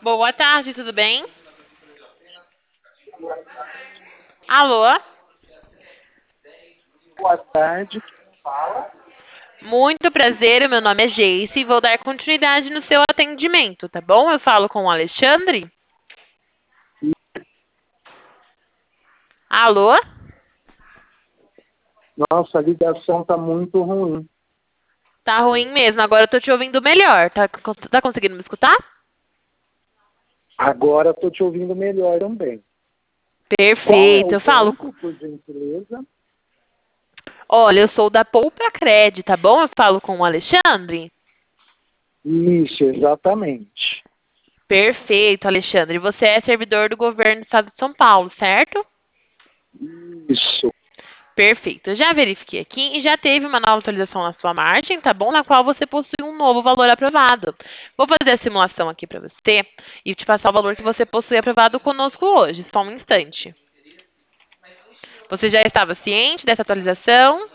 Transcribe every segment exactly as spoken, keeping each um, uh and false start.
Boa tarde, tudo bem? Alô? Boa tarde. Muito prazer, meu nome é Geice e vou dar continuidade no seu atendimento, tá bom? Eu falo com o Alexandre? Alô? Nossa, a ligação tá muito ruim. Tá ruim mesmo, agora eu tô te ouvindo melhor. Tá, tá conseguindo me escutar? Agora estou te ouvindo melhor também. Qual é Perfeito, o eu falo. banco, por gentileza? Olha, eu sou da Poupa Cred, tá bom? Eu falo com o Alexandre? Isso, exatamente. Perfeito, Alexandre. Você é servidor do governo do estado de São Paulo, certo? Isso. Perfeito. Eu já verifiquei aqui e já teve uma nova atualização na sua margem, tá bom? Na qual você possui um novo valor aprovado. Vou fazer a simulação aqui para você e te passar o valor que você possui aprovado conosco hoje. Só um instante. Você já estava ciente dessa atualização?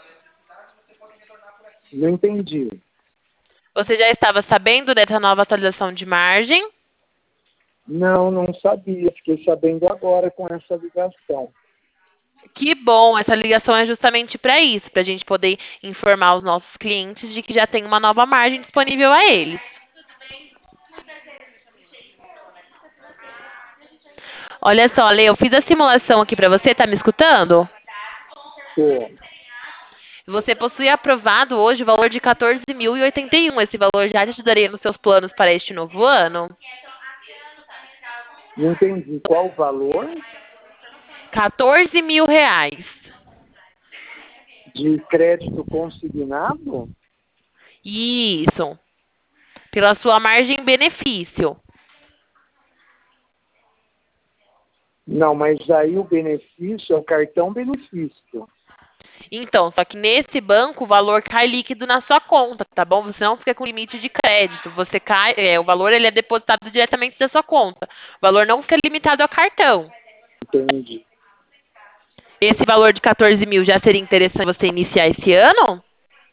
Não entendi. Você já estava sabendo dessa nova atualização de margem? Não, não sabia. Fiquei sabendo agora com essa ligação. Que bom! Essa ligação é justamente para isso, para a gente poder informar os nossos clientes de que já tem uma nova margem disponível a eles. Olha só, Lê, eu fiz a simulação aqui para você, tá me escutando? Tô. Você possui aprovado hoje o valor de quatorze mil e oitenta e um. Esse valor já te ajudaria nos seus planos para este novo ano? Não entendi. Qual o valor quatorze mil reais. de crédito consignado? Isso. Pela sua margem benefício. Não, mas aí o benefício é o cartão benefício. Então, só que nesse banco o valor cai líquido na sua conta, tá bom? Você não fica com limite de crédito. Você cai, é, o valor ele é depositado diretamente da sua conta. O valor não fica limitado ao cartão. Entendi. Esse valor de quatorze mil já seria interessante você iniciar esse ano?